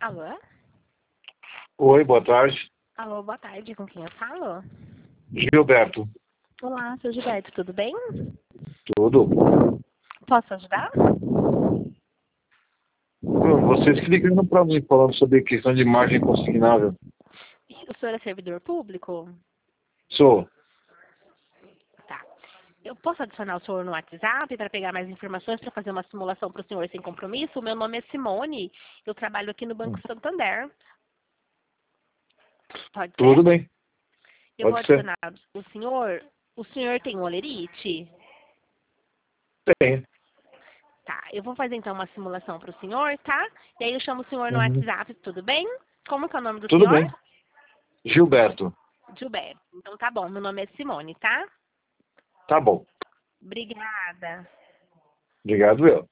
Alô? Oi, boa tarde. Alô, boa tarde. Com quem eu falo? Gilberto. Olá, seu Gilberto, tudo bem? Tudo? Posso ajudar? Vocês que ligando para mim falando sobre questão de margem consignável. O senhor é servidor público? Sou. Tá. Eu posso adicionar o senhor no WhatsApp para pegar mais informações para fazer uma simulação para o senhor sem compromisso? O meu nome é Simone, eu trabalho aqui no Banco Santander. Pode ser? Tudo bem. Eu vou Pode ser. adicionar o senhor. O senhor tem olerite? Tem. Tá, eu vou fazer então uma simulação para o senhor, tá? E aí eu chamo o senhor no Uhum. WhatsApp, tudo bem? Como que é o nome do Tudo senhor? bem. Gilberto. Gilberto. Então tá bom, meu nome é Simone, tá? Tá bom. Obrigada. Obrigado, eu.